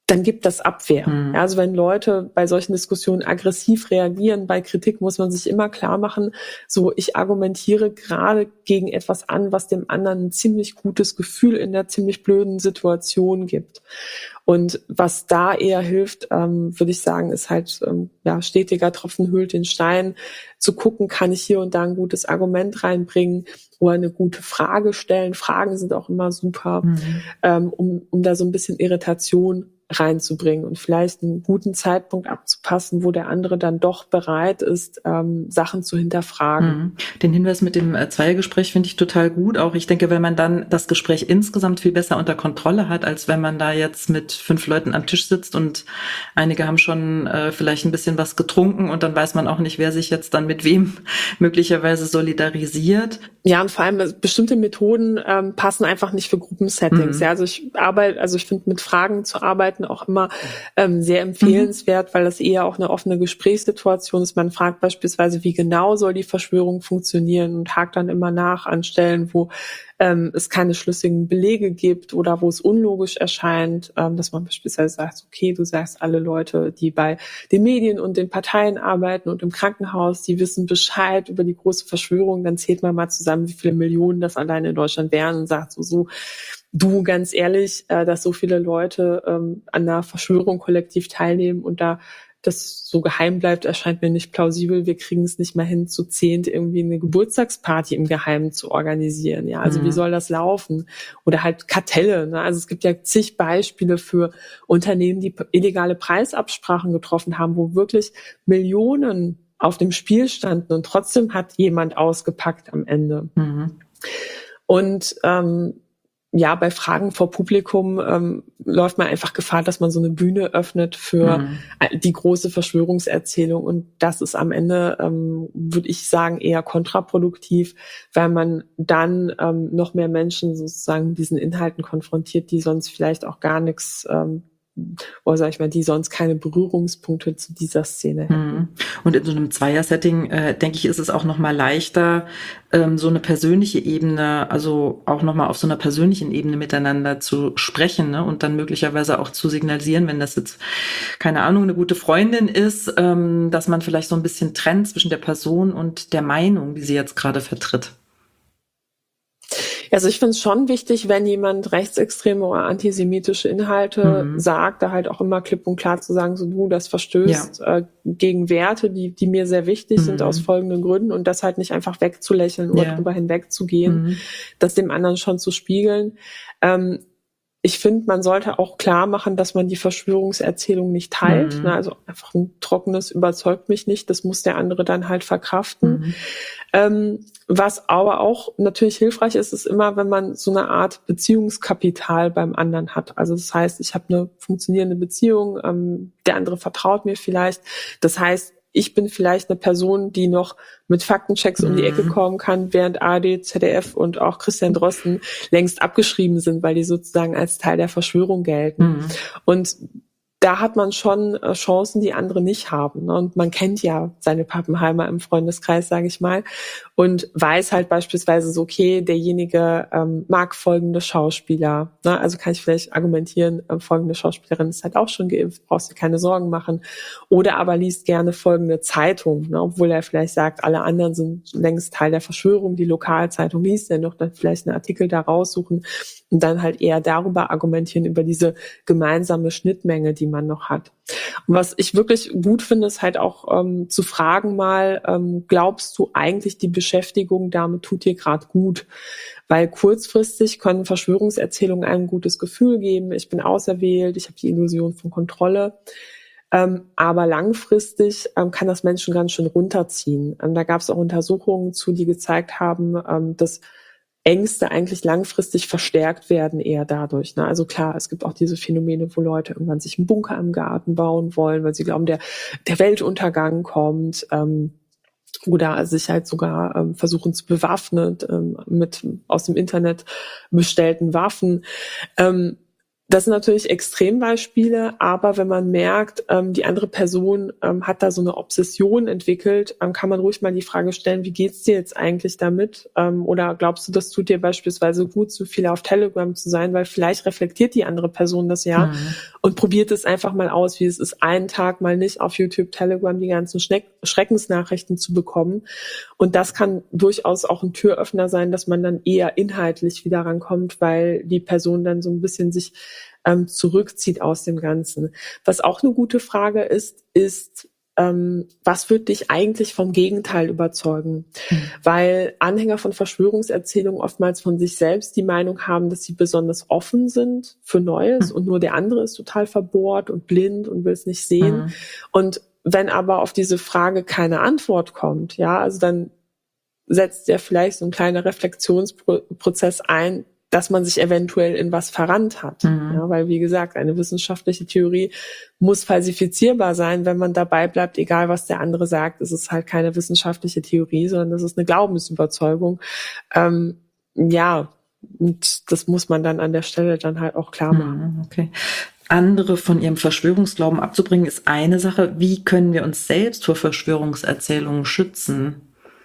dann gibt das Abwehr. Mhm. Ja, also wenn Leute bei solchen Diskussionen aggressiv reagieren, bei Kritik muss man sich immer klar machen, so ich argumentiere gerade gegen etwas an, was dem anderen ein ziemlich gutes Gefühl in der ziemlich blöden Situation gibt. Und was da eher hilft, ähm, würde ich sagen, ist halt ähm, ja stetiger Tropfen höhlt den Stein, zu gucken, kann ich hier und da ein gutes Argument reinbringen oder eine gute Frage stellen. Fragen sind auch immer super, Mhm. ähm, um, um da so ein bisschen Irritation reinzubringen und vielleicht einen guten Zeitpunkt abzupassen, wo der andere dann doch bereit ist, ähm, Sachen zu hinterfragen. Mhm. Den Hinweis mit dem äh, Zweiergespräch finde ich total gut. Auch ich denke, wenn man dann das Gespräch insgesamt viel besser unter Kontrolle hat, als wenn man da jetzt mit fünf Leuten am Tisch sitzt und einige haben schon äh, vielleicht ein bisschen was getrunken und dann weiß man auch nicht, wer sich jetzt dann mit wem möglicherweise solidarisiert. Ja, und vor allem äh, bestimmte Methoden ähm, passen einfach nicht für Gruppensettings. Mhm. Ja, also ich arbeite, also ich finde mit Fragen zu arbeiten auch immer ähm, sehr empfehlenswert, mhm. weil das eher auch eine offene Gesprächssituation ist. Man fragt beispielsweise, wie genau soll die Verschwörung funktionieren und hakt dann immer nach an Stellen, wo ähm, es keine schlüssigen Belege gibt oder wo es unlogisch erscheint, ähm, dass man beispielsweise sagt, okay, du sagst, alle Leute, die bei den Medien und den Parteien arbeiten und im Krankenhaus, die wissen Bescheid über die große Verschwörung, dann zählt man mal zusammen, wie viele Millionen das allein in Deutschland wären und sagt so, so, du, ganz ehrlich, äh, dass so viele Leute ähm, an einer Verschwörung kollektiv teilnehmen und da das so geheim bleibt, erscheint mir nicht plausibel. Wir kriegen es nicht mal hin, zu zehnt irgendwie eine Geburtstagsparty im Geheimen zu organisieren. Ja, also mhm. wie soll das laufen? Oder halt Kartelle. Ne? Also es gibt ja zig Beispiele für Unternehmen, die illegale Preisabsprachen getroffen haben, wo wirklich Millionen auf dem Spiel standen und trotzdem hat jemand ausgepackt am Ende. Mhm. Und ähm, ja, bei Fragen vor Publikum ähm, läuft man einfach Gefahr, dass man so eine Bühne öffnet für mhm. die große Verschwörungserzählung. Und das ist am Ende, ähm, würde ich sagen, eher kontraproduktiv, weil man dann ähm, noch mehr Menschen sozusagen mit diesen Inhalten konfrontiert, die sonst vielleicht auch gar nichts ähm, oder sag ich mal, die sonst keine Berührungspunkte zu dieser Szene hätten. Und in so einem Zweier-Setting, äh, denke ich, ist es auch noch mal leichter, ähm, so eine persönliche Ebene, also auch noch mal auf so einer persönlichen Ebene miteinander zu sprechen, ne? Und dann möglicherweise auch zu signalisieren, wenn das jetzt, keine Ahnung, eine gute Freundin ist, ähm, dass man vielleicht so ein bisschen trennt zwischen der Person und der Meinung, die sie jetzt gerade vertritt. Also ich finde es schon wichtig, wenn jemand rechtsextreme oder antisemitische Inhalte mhm. sagt, da halt auch immer klipp und klar zu sagen, so du, das verstößt ja. äh, gegen Werte, die die mir sehr wichtig mhm. sind aus folgenden Gründen und das halt nicht einfach wegzulächeln oder ja. drüber hinwegzugehen, mhm. das dem anderen schon zu spiegeln. Ähm, Ich finde, man sollte auch klar machen, dass man die Verschwörungserzählung nicht teilt. Mhm. Also einfach ein trockenes überzeugt mich nicht. Das muss der andere dann halt verkraften. Mhm. Ähm, was aber auch natürlich hilfreich ist, ist immer, wenn man so eine Art Beziehungskapital beim anderen hat. Also das heißt, ich habe eine funktionierende Beziehung, ähm, der andere vertraut mir vielleicht. Das heißt, ich bin vielleicht eine Person, die noch mit Faktenchecks um die Ecke kommen kann, während A R D, Z D F und auch Christian Drosten längst abgeschrieben sind, weil die sozusagen als Teil der Verschwörung gelten. Mhm. Und da hat man schon äh, Chancen, die andere nicht haben. Ne? Und man kennt ja seine Pappenheimer im Freundeskreis, sage ich mal, und weiß halt beispielsweise so, okay, derjenige ähm, mag folgende Schauspieler. Ne? Also kann ich vielleicht argumentieren, äh, folgende Schauspielerin ist halt auch schon geimpft, brauchst dir keine Sorgen machen. Oder aber liest gerne folgende Zeitung, ne? Obwohl er vielleicht sagt, alle anderen sind längst Teil der Verschwörung, die Lokalzeitung liest er noch, dann vielleicht einen Artikel da raussuchen und dann halt eher darüber argumentieren, über diese gemeinsame Schnittmenge, die man noch hat. Und was ich wirklich gut finde, ist halt auch ähm, zu fragen mal, ähm, glaubst du eigentlich, die Beschäftigung damit tut dir gerade gut? Weil kurzfristig können Verschwörungserzählungen einem ein gutes Gefühl geben. Ich bin auserwählt, ich habe die Illusion von Kontrolle. Ähm, aber langfristig ähm, kann das Menschen ganz schön runterziehen. Ähm, da gab es auch Untersuchungen zu, die gezeigt haben, ähm, dass Ängste eigentlich langfristig verstärkt werden eher dadurch. Ne? Also klar, es gibt auch diese Phänomene, wo Leute irgendwann sich einen Bunker im Garten bauen wollen, weil sie glauben, der, der Weltuntergang kommt. Ähm, oder sich halt sogar ähm, versuchen zu bewaffnen ähm, mit aus dem Internet bestellten Waffen. Ähm, Das sind natürlich Extrembeispiele, aber wenn man merkt, ähm, die andere Person ähm, hat da so eine Obsession entwickelt, ähm, kann man ruhig mal die Frage stellen, wie geht's dir jetzt eigentlich damit? Ähm, oder glaubst du, das tut dir beispielsweise gut, so viel auf Telegram zu sein, weil vielleicht reflektiert die andere Person das ja Mhm. und probiert es einfach mal aus, wie es ist, einen Tag mal nicht auf YouTube, Telegram die ganzen Schneck- Schreckensnachrichten zu bekommen. Und das kann durchaus auch ein Türöffner sein, dass man dann eher inhaltlich wieder rankommt, weil die Person dann so ein bisschen sich ähm, zurückzieht aus dem Ganzen. Was auch eine gute Frage ist, ist, ähm, was wird dich eigentlich vom Gegenteil überzeugen? Mhm. Weil Anhänger von Verschwörungserzählungen oftmals von sich selbst die Meinung haben, dass sie besonders offen sind für Neues Mhm. und nur der andere ist total verbohrt und blind und will es nicht sehen. Mhm. Und wenn aber auf diese Frage keine Antwort kommt, ja, also dann setzt ja vielleicht so ein kleiner Reflexionsprozess ein, dass man sich eventuell in was verrannt hat. Mhm. Ja, weil, wie gesagt, eine wissenschaftliche Theorie muss falsifizierbar sein. Wenn man dabei bleibt, egal was der andere sagt, ist es halt keine wissenschaftliche Theorie, sondern das ist eine Glaubensüberzeugung. Ähm, ja, und das muss man dann an der Stelle dann halt auch klar machen. Mhm. Okay. Andere von ihrem Verschwörungsglauben abzubringen, ist eine Sache. Wie können wir uns selbst vor Verschwörungserzählungen schützen?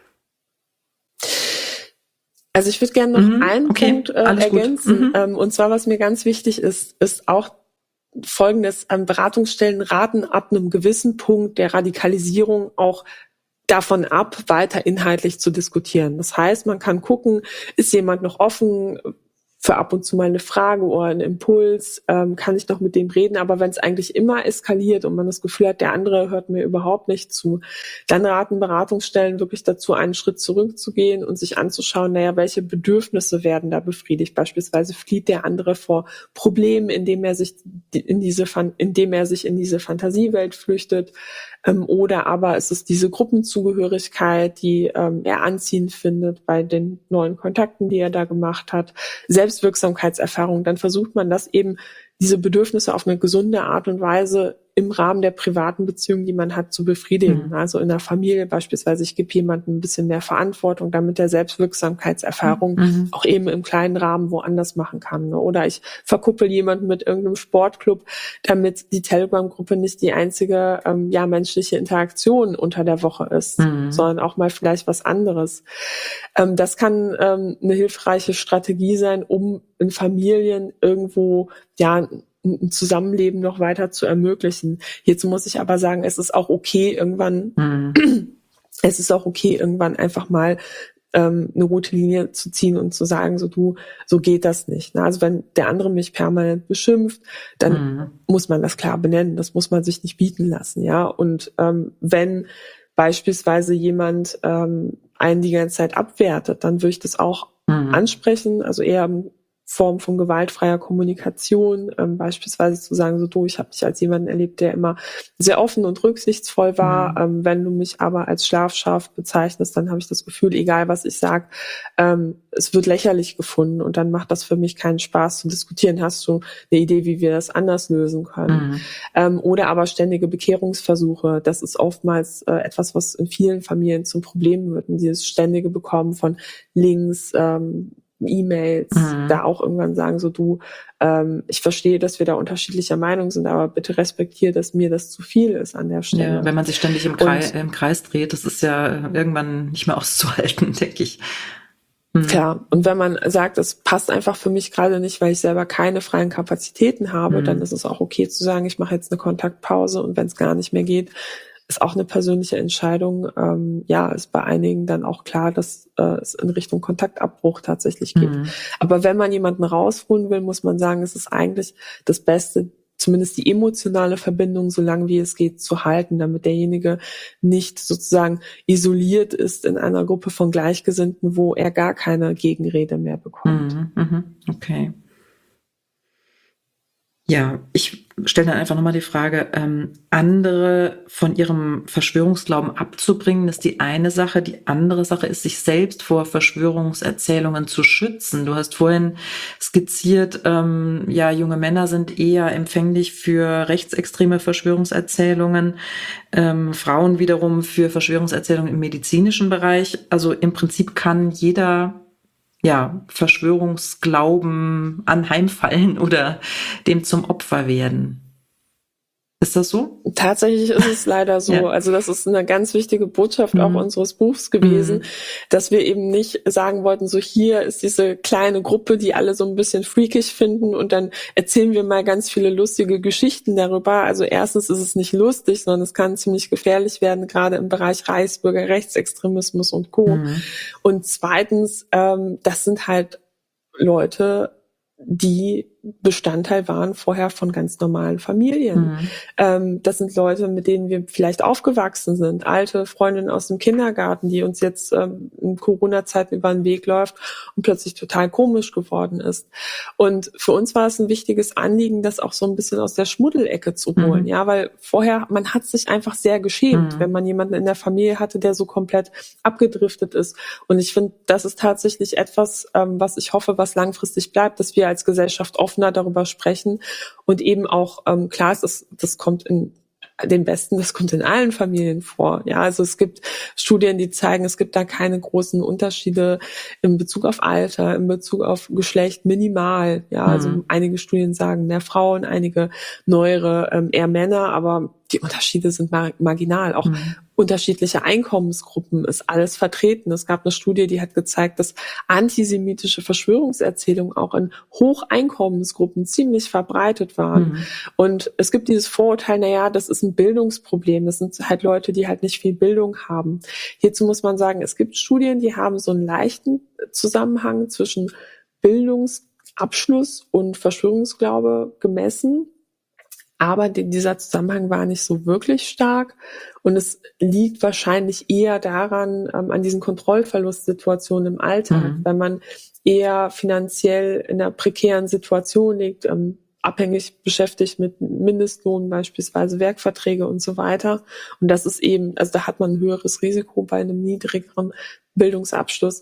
Also ich würde gerne noch Mhm, einen okay, Punkt äh, alles gut. ergänzen. Mhm. Ähm, und zwar, was mir ganz wichtig ist, ist auch Folgendes. Ähm, Beratungsstellen raten ab einem gewissen Punkt der Radikalisierung auch davon ab, weiter inhaltlich zu diskutieren. Das heißt, man kann gucken, ist jemand noch offen für ab und zu mal eine Frage oder einen Impuls, ähm, kann ich noch mit dem reden, aber wenn es eigentlich immer eskaliert und man das Gefühl hat, der andere hört mir überhaupt nicht zu, dann raten Beratungsstellen wirklich dazu, einen Schritt zurückzugehen und sich anzuschauen, naja, welche Bedürfnisse werden da befriedigt? Beispielsweise flieht der andere vor Problemen, indem er sich in diese, indem er sich in diese Fantasiewelt flüchtet, ähm, oder aber ist es diese Gruppenzugehörigkeit, die ähm, er anziehend findet bei den neuen Kontakten, die er da gemacht hat, Selbstwirksamkeitserfahrung, dann versucht man das eben, diese Bedürfnisse auf eine gesunde Art und Weise im Rahmen der privaten Beziehungen, die man hat, zu befriedigen. Mhm. Also in der Familie beispielsweise, ich gebe jemandem ein bisschen mehr Verantwortung, damit der Selbstwirksamkeitserfahrung mhm. auch eben im kleinen Rahmen woanders machen kann. Oder ich verkuppel jemanden mit irgendeinem Sportclub, damit die Telegram-Gruppe nicht die einzige ähm, ja menschliche Interaktion unter der Woche ist, mhm. sondern auch mal vielleicht was anderes. Ähm, das kann ähm, eine hilfreiche Strategie sein, um in Familien irgendwo ja ein Zusammenleben noch weiter zu ermöglichen. Hierzu muss ich aber sagen, es ist auch okay, irgendwann, mhm. es ist auch okay, irgendwann einfach mal ähm, eine rote Linie zu ziehen und zu sagen, so du, so geht das nicht. Ne? Also wenn der andere mich permanent beschimpft, dann mhm. muss man das klar benennen. Das muss man sich nicht bieten lassen, ja. Und ähm, wenn beispielsweise jemand ähm, einen die ganze Zeit abwertet, dann würde ich das auch mhm. ansprechen, also eher im Form von gewaltfreier Kommunikation, ähm, beispielsweise zu sagen, so du, ich habe dich als jemanden erlebt, der immer sehr offen und rücksichtsvoll war. Mhm. Ähm, wenn du mich aber als schlafscharf bezeichnest, dann habe ich das Gefühl, egal was ich sage, ähm, es wird lächerlich gefunden und dann macht das für mich keinen Spaß zu diskutieren. Hast du eine Idee, wie wir das anders lösen können? Mhm. Ähm, oder aber ständige Bekehrungsversuche. Das ist oftmals äh, etwas, was in vielen Familien zum Problem wird. Und dieses ständige Bekommen von Links, ähm, E-Mails, mhm. da auch irgendwann sagen, so du, ähm, ich verstehe, dass wir da unterschiedlicher Meinung sind, aber bitte respektiere, dass mir das zu viel ist an der Stelle. Ja, wenn man sich ständig im Kreis, im Kreis dreht, das ist ja irgendwann nicht mehr auszuhalten, denke ich. Mhm. Klar, und wenn man sagt, es passt einfach für mich gerade nicht, weil ich selber keine freien Kapazitäten habe, mhm. dann ist es auch okay zu sagen, ich mache jetzt eine Kontaktpause und wenn es gar nicht mehr geht, ist auch eine persönliche Entscheidung. Ähm, ja, ist bei einigen dann auch klar, dass äh, es in Richtung Kontaktabbruch tatsächlich geht. Mhm. Aber wenn man jemanden rausholen will, muss man sagen, es ist eigentlich das Beste, zumindest die emotionale Verbindung, so lange wie es geht, zu halten, damit derjenige nicht sozusagen isoliert ist in einer Gruppe von Gleichgesinnten, wo er gar keine Gegenrede mehr bekommt. Mhm, mhm, okay. Ja, ich stelle dann einfach nochmal die Frage, ähm, andere von ihrem Verschwörungsglauben abzubringen, ist die eine Sache. Die andere Sache ist, sich selbst vor Verschwörungserzählungen zu schützen. Du hast vorhin skizziert, ähm, ja, junge Männer sind eher empfänglich für rechtsextreme Verschwörungserzählungen, ähm, Frauen wiederum für Verschwörungserzählungen im medizinischen Bereich. Also im Prinzip kann jeder ja, Verschwörungsglauben anheimfallen oder dem zum Opfer werden. Ist das so? Tatsächlich ist es leider so. Ja. Also das ist eine ganz wichtige Botschaft Mhm. auch unseres Buchs gewesen, Mhm. dass wir eben nicht sagen wollten, so hier ist diese kleine Gruppe, die alle so ein bisschen freakig finden und dann erzählen wir mal ganz viele lustige Geschichten darüber. Also erstens ist es nicht lustig, sondern es kann ziemlich gefährlich werden, gerade im Bereich Reichsbürger, Rechtsextremismus und Co. Mhm. Und zweitens, ähm, das sind halt Leute, die Bestandteil waren vorher von ganz normalen Familien. Mhm. Ähm, das sind Leute, mit denen wir vielleicht aufgewachsen sind, alte Freundinnen aus dem Kindergarten, die uns jetzt ähm, in Corona-Zeiten über den Weg läuft und plötzlich total komisch geworden ist. Und für uns war es ein wichtiges Anliegen, das auch so ein bisschen aus der Schmuddelecke zu holen, Mhm. ja, weil vorher, man hat sich einfach sehr geschämt, Mhm. wenn man jemanden in der Familie hatte, der so komplett abgedriftet ist. Und ich finde, das ist tatsächlich etwas, ähm, was ich hoffe, was langfristig bleibt, dass wir als Gesellschaft offener darüber sprechen und eben auch, ähm, klar ist, das, das kommt in den Besten, das kommt in allen Familien vor. Ja, also es gibt Studien, die zeigen, es gibt da keine großen Unterschiede in Bezug auf Alter, in Bezug auf Geschlecht, minimal. Ja, also Mhm. einige Studien sagen mehr Frauen, einige neuere ähm, eher Männer, aber die Unterschiede sind mar- marginal. Auch Mhm. unterschiedliche Einkommensgruppen ist alles vertreten. Es gab eine Studie, die hat gezeigt, dass antisemitische Verschwörungserzählungen auch in Hocheinkommensgruppen ziemlich verbreitet waren. Mhm. Und es gibt dieses Vorurteil, naja, das ist ein Bildungsproblem. Das sind halt Leute, die halt nicht viel Bildung haben. Hierzu muss man sagen, es gibt Studien, die haben so einen leichten Zusammenhang zwischen Bildungsabschluss und Verschwörungsglaube gemessen. Aber die, dieser Zusammenhang war nicht so wirklich stark. Und es liegt wahrscheinlich eher daran, ähm, an diesen Kontrollverlustsituationen im Alltag, Mhm. wenn man eher finanziell in einer prekären Situation liegt, ähm, abhängig beschäftigt mit Mindestlohn, beispielsweise Werkverträge und so weiter. Und das ist eben, also da hat man ein höheres Risiko bei einem niedrigeren Bildungsabschluss.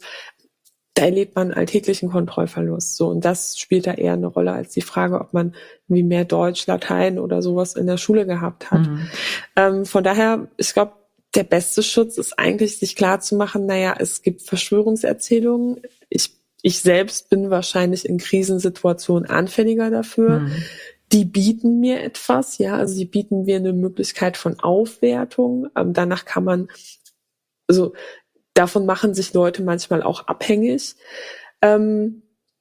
Da erlebt man alltäglichen Kontrollverlust. So, und das spielt da eher eine Rolle als die Frage, ob man wie mehr Deutsch, Latein oder sowas in der Schule gehabt hat. Mhm. Ähm, von daher, ich glaube, der beste Schutz ist eigentlich, sich klar zu machen, naja, es gibt Verschwörungserzählungen. Ich, ich selbst bin wahrscheinlich in Krisensituationen anfälliger dafür. Mhm. Die bieten mir etwas, ja, also die bieten mir eine Möglichkeit von Aufwertung. Ähm, danach kann man, also davon machen sich Leute manchmal auch abhängig. Ähm,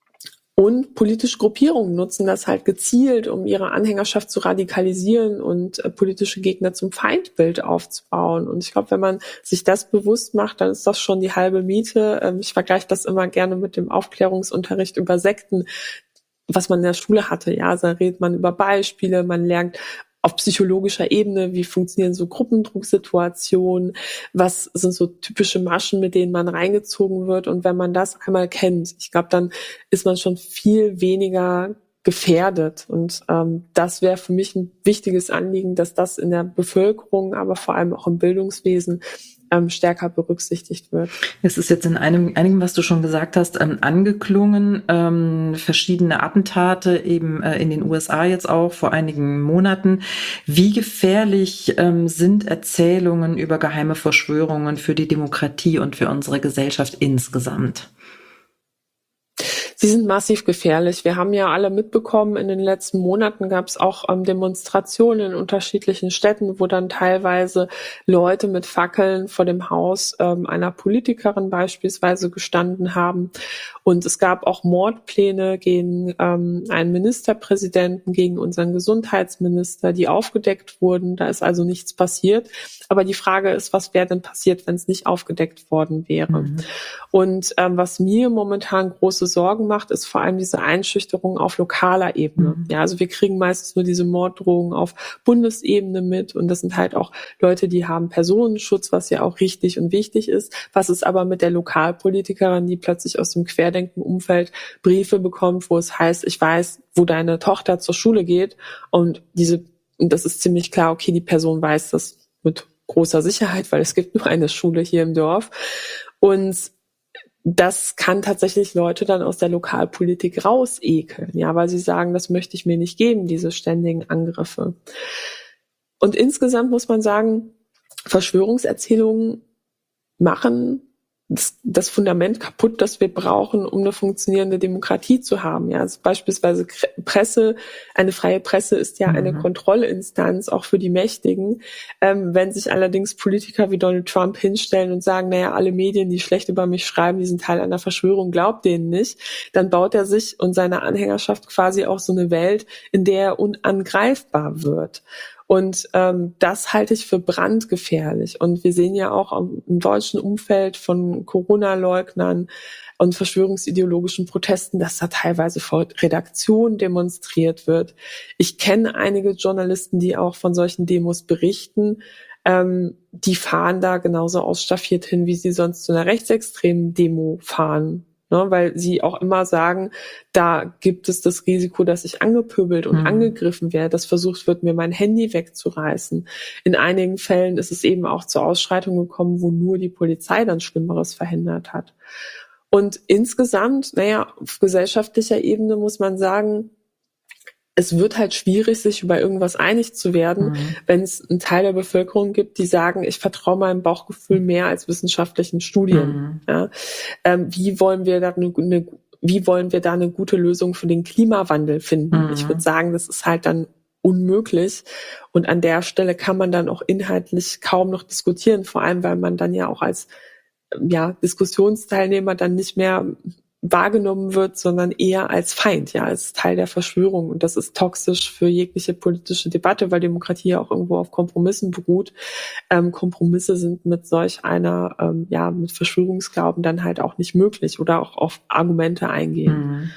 und politische Gruppierungen nutzen das halt gezielt, um ihre Anhängerschaft zu radikalisieren und äh, politische Gegner zum Feindbild aufzubauen. Und ich glaube, wenn man sich das bewusst macht, dann ist das schon die halbe Miete. Ähm, ich vergleiche das immer gerne mit dem Aufklärungsunterricht über Sekten, was man in der Schule hatte. Ja, da redet man über Beispiele, man lernt auf psychologischer Ebene, wie funktionieren so Gruppendrucksituationen, was sind so typische Maschen, mit denen man reingezogen wird. Und wenn man das einmal kennt, ich glaube, dann ist man schon viel weniger gefährdet. Und ähm, das wäre für mich ein wichtiges Anliegen, dass das in der Bevölkerung, aber vor allem auch im Bildungswesen ähm, stärker berücksichtigt wird. Es ist jetzt in einem, einigem, was du schon gesagt hast, ähm, angeklungen, ähm, verschiedene Attentate eben äh, in den U S A jetzt auch vor einigen Monaten. Wie gefährlich ähm, sind Erzählungen über geheime Verschwörungen für die Demokratie und für unsere Gesellschaft insgesamt? Sie sind massiv gefährlich. Wir haben ja alle mitbekommen, in den letzten Monaten gab es auch ähm, Demonstrationen in unterschiedlichen Städten, wo dann teilweise Leute mit Fackeln vor dem Haus ähm, einer Politikerin beispielsweise gestanden haben. Und es gab auch Mordpläne gegen ähm, einen Ministerpräsidenten, gegen unseren Gesundheitsminister, die aufgedeckt wurden. Da ist also nichts passiert. Aber die Frage ist, was wäre denn passiert, wenn es nicht aufgedeckt worden wäre? Mhm. Und ähm, was mir momentan große Sorgen macht, ist vor allem diese Einschüchterung auf lokaler Ebene. Mhm. Ja, also wir kriegen meistens nur diese Morddrohungen auf Bundesebene mit und das sind halt auch Leute, die haben Personenschutz, was ja auch richtig und wichtig ist. Was ist aber mit der Lokalpolitikerin, die plötzlich aus dem Querdenken-Umfeld Briefe bekommt, wo es heißt, ich weiß, wo deine Tochter zur Schule geht und diese, und das ist ziemlich klar, okay, die Person weiß das mit großer Sicherheit, weil es gibt nur eine Schule hier im Dorf und das kann tatsächlich Leute dann aus der Lokalpolitik rausekeln, ja, weil sie sagen, das möchte ich mir nicht geben, diese ständigen Angriffe. Und insgesamt muss man sagen, Verschwörungserzählungen machen das, das Fundament kaputt, das wir brauchen, um eine funktionierende Demokratie zu haben. Ja, also beispielsweise Presse, eine freie Presse ist ja mhm. eine Kontrollinstanz auch für die Mächtigen. Ähm, wenn sich allerdings Politiker wie Donald Trump hinstellen und sagen, naja, alle Medien, die schlecht über mich schreiben, die sind Teil einer Verschwörung, glaubt denen nicht, dann baut er sich und seine Anhängerschaft quasi auch so eine Welt, in der er unangreifbar wird. Und ähm, das halte ich für brandgefährlich. Und wir sehen ja auch im deutschen Umfeld von Corona-Leugnern und verschwörungsideologischen Protesten, dass da teilweise vor Redaktionen demonstriert wird. Ich kenne einige Journalisten, die auch von solchen Demos berichten. Ähm, die fahren da genauso ausstaffiert hin, wie sie sonst zu einer rechtsextremen Demo fahren. Ne, weil sie auch immer sagen, da gibt es das Risiko, dass ich angepöbelt und mhm. angegriffen werde, dass versucht wird, mir mein Handy wegzureißen. In einigen Fällen ist es eben auch zur Ausschreitung gekommen, wo nur die Polizei dann Schlimmeres verhindert hat. Und insgesamt, naja, auf gesellschaftlicher Ebene muss man sagen, es wird halt schwierig, sich über irgendwas einig zu werden, mhm. wenn es einen Teil der Bevölkerung gibt, die sagen, ich vertraue meinem Bauchgefühl mehr als wissenschaftlichen Studien. Mhm. Ja, ähm, wie wollen wir da eine, eine, wie wollen wir da eine gute Lösung für den Klimawandel finden? Mhm. Ich würde sagen, das ist halt dann unmöglich. Und an der Stelle kann man dann auch inhaltlich kaum noch diskutieren, vor allem, weil man dann ja auch als ja, Diskussionsteilnehmer dann nicht mehr wahrgenommen wird, sondern eher als Feind, ja, als Teil der Verschwörung. Und das ist toxisch für jegliche politische Debatte, weil Demokratie ja auch irgendwo auf Kompromissen beruht. Ähm, Kompromisse sind mit solch einer, ähm, ja, mit Verschwörungsglauben dann halt auch nicht möglich oder auch auf Argumente eingehen. Mhm.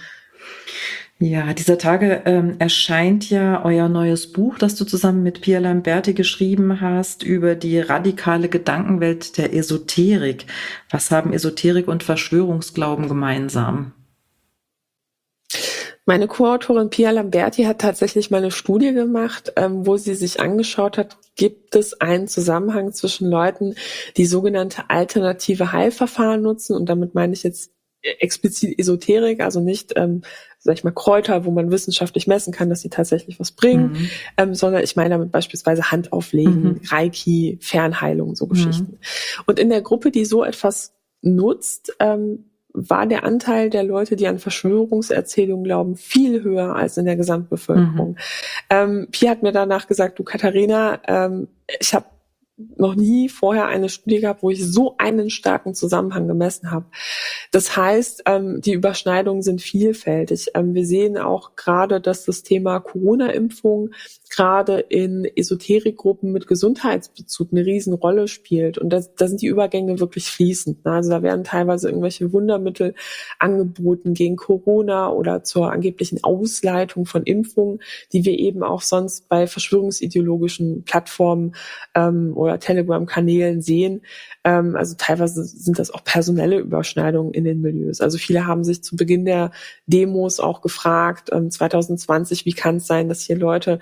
Ja, dieser Tage ähm, erscheint ja euer neues Buch, das du zusammen mit Pia Lamberti geschrieben hast, über die radikale Gedankenwelt der Esoterik. Was haben Esoterik und Verschwörungsglauben gemeinsam? Meine Co-Autorin Pia Lamberti hat tatsächlich mal eine Studie gemacht, ähm, wo sie sich angeschaut hat, gibt es einen Zusammenhang zwischen Leuten, die sogenannte alternative Heilverfahren nutzen, und damit meine ich jetzt explizit Esoterik, also nicht, ähm, sag ich mal, Kräuter, wo man wissenschaftlich messen kann, dass sie tatsächlich was bringen, mhm. ähm, sondern ich meine damit beispielsweise Handauflegen, mhm. Reiki, Fernheilung, so Geschichten. Mhm. Und in der Gruppe, die so etwas nutzt, ähm, war der Anteil der Leute, die an Verschwörungserzählungen glauben, viel höher als in der Gesamtbevölkerung. Mhm. Ähm, Pia hat mir danach gesagt, du Katharina, ähm, ich habe noch nie vorher eine Studie gehabt, wo ich so einen starken Zusammenhang gemessen habe. Das heißt, ähm, die Überschneidungen sind vielfältig. Ähm, wir sehen auch gerade, dass das Thema Corona-Impfung gerade in Esoterikgruppen mit Gesundheitsbezug eine Riesenrolle spielt. Und da sind die Übergänge wirklich fließend. Ne? Also da werden teilweise irgendwelche Wundermittel angeboten gegen Corona oder zur angeblichen Ausleitung von Impfungen, die wir eben auch sonst bei verschwörungsideologischen Plattformen ähm, oder Telegram-Kanälen sehen. Ähm, also teilweise sind das auch personelle Überschneidungen in den Milieus. Also viele haben sich zu Beginn der Demos auch gefragt, ähm, zwanzig zwanzig, wie kann es sein, dass hier Leute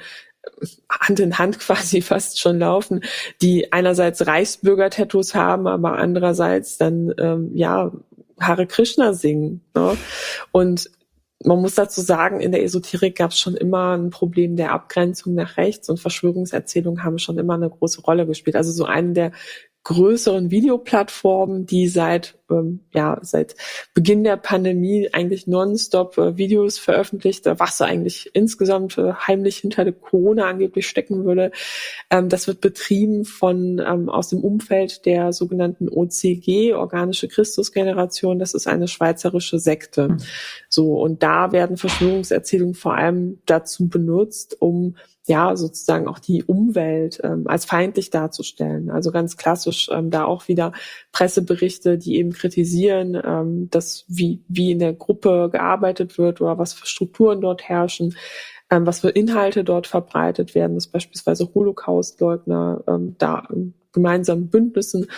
Hand in Hand quasi fast schon laufen, die einerseits Reichsbürger-Tattoos haben, aber andererseits dann, ähm, ja, Hare Krishna singen. Ne? Und man muss dazu sagen, in der Esoterik gab es schon immer ein Problem der Abgrenzung nach rechts, und Verschwörungserzählungen haben schon immer eine große Rolle gespielt. Also so eine der größeren Videoplattformen, die seit ähm, ja seit Beginn der Pandemie eigentlich nonstop äh, Videos veröffentlicht, was so eigentlich insgesamt äh, heimlich hinter der Corona angeblich stecken würde. Ähm, das wird betrieben von ähm, aus dem Umfeld der sogenannten O C G, Organische Christusgeneration. Das ist eine schweizerische Sekte. Mhm. So, und da werden Verschwörungserzählungen vor allem dazu benutzt, um ja sozusagen auch die Umwelt ähm, als feindlich darzustellen. Also ganz klassisch ähm, da auch wieder Presseberichte, die eben kritisieren, ähm, dass wie wie in der Gruppe gearbeitet wird oder was für Strukturen dort herrschen, ähm, was für Inhalte dort verbreitet werden, dass beispielsweise Holocaustleugner ähm, da in gemeinsamen Bündnissen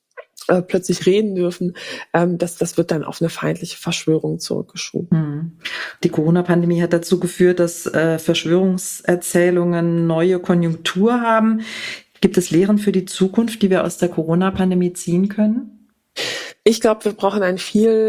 äh, plötzlich reden dürfen, ähm, dass das wird dann auf eine feindliche Verschwörung zurückgeschoben. Die Corona-Pandemie hat dazu geführt, dass äh, Verschwörungserzählungen neue Konjunktur haben. Gibt es Lehren für die Zukunft, die wir aus der Corona-Pandemie ziehen können? Ich glaube, wir brauchen ein viel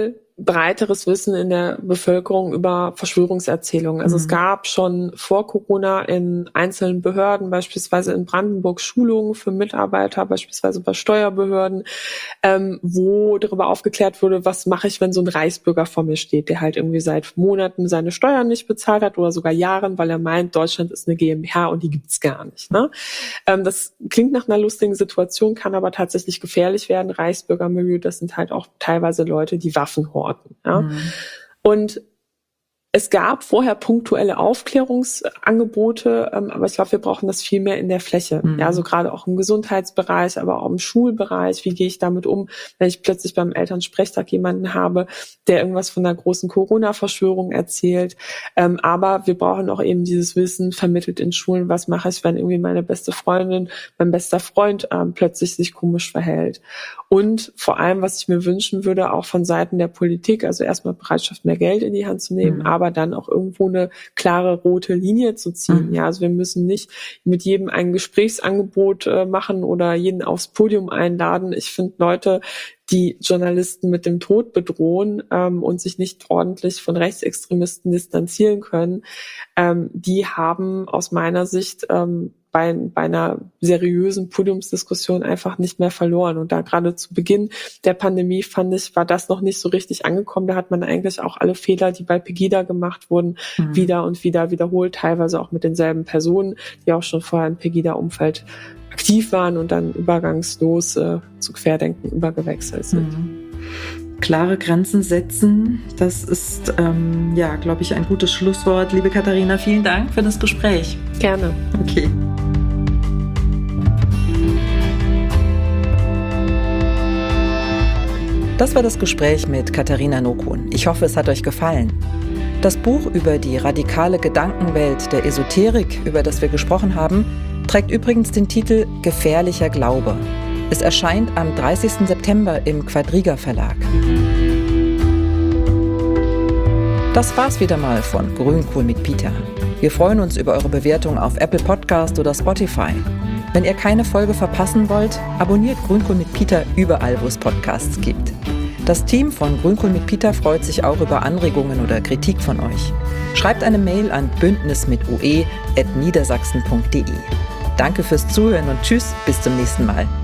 breiteres Wissen in der Bevölkerung über Verschwörungserzählungen. Also mhm. es gab schon vor Corona in einzelnen Behörden, beispielsweise in Brandenburg, Schulungen für Mitarbeiter, beispielsweise bei Steuerbehörden, ähm, wo darüber aufgeklärt wurde, was mache ich, wenn so ein Reichsbürger vor mir steht, der halt irgendwie seit Monaten seine Steuern nicht bezahlt hat oder sogar Jahren, weil er meint, Deutschland ist eine GmbH und die gibt's gar nicht. Ne? Ähm, das klingt nach einer lustigen Situation, kann aber tatsächlich gefährlich werden. Reichsbürgermilieu, das sind halt auch teilweise Leute, die Waffen horten. Ja? Mhm. Und es gab vorher punktuelle Aufklärungsangebote, ähm, aber ich glaube, wir brauchen das viel mehr in der Fläche. Mhm. Ja, also gerade auch im Gesundheitsbereich, aber auch im Schulbereich. Wie gehe ich damit um, wenn ich plötzlich beim Elternsprechtag jemanden habe, der irgendwas von einer großen Corona-Verschwörung erzählt. Ähm, aber wir brauchen auch eben dieses Wissen vermittelt in Schulen. Was mache ich, wenn irgendwie meine beste Freundin, mein bester Freund ähm, plötzlich sich komisch verhält? Und vor allem, was ich mir wünschen würde, auch von Seiten der Politik, also erstmal Bereitschaft, mehr Geld in die Hand zu nehmen, mhm. aber dann auch irgendwo eine klare rote Linie zu ziehen. Mhm. Ja, also wir müssen nicht mit jedem ein Gesprächsangebot äh, machen oder jeden aufs Podium einladen. Ich finde Leute, die Journalisten mit dem Tod bedrohen ähm, und sich nicht ordentlich von Rechtsextremisten distanzieren können, ähm, die haben aus meiner Sicht ähm, bei, bei einer seriösen Podiumsdiskussion einfach nicht mehr verloren. Und da gerade zu Beginn der Pandemie, fand ich, war das noch nicht so richtig angekommen. Da hat man eigentlich auch alle Fehler, die bei Pegida gemacht wurden, mhm. wieder und wieder wiederholt, teilweise auch mit denselben Personen, die auch schon vorher im Pegida-Umfeld aktiv waren und dann übergangslos äh, zu Querdenken übergewechselt sind. Mhm. Klare Grenzen setzen, das ist, ähm, ja, glaube ich, ein gutes Schlusswort. Liebe Katharina, vielen Dank für das Gespräch. Gerne. Okay. Das war das Gespräch mit Katharina Nokun. Ich hoffe, es hat euch gefallen. Das Buch über die radikale Gedankenwelt der Esoterik, über das wir gesprochen haben, trägt übrigens den Titel Gefährlicher Glaube. Es erscheint am dreißigsten September im Quadriga Verlag. Das war's wieder mal von Grünkohl mit Peter. Wir freuen uns über eure Bewertung auf Apple Podcast oder Spotify. Wenn ihr keine Folge verpassen wollt, abonniert Grünkohl mit Peter überall, wo es Podcasts gibt. Das Team von Grünkohl mit Peter freut sich auch über Anregungen oder Kritik von euch. Schreibt eine Mail an bündnismitue at niedersachsen punkt de. Danke fürs Zuhören und tschüss, bis zum nächsten Mal.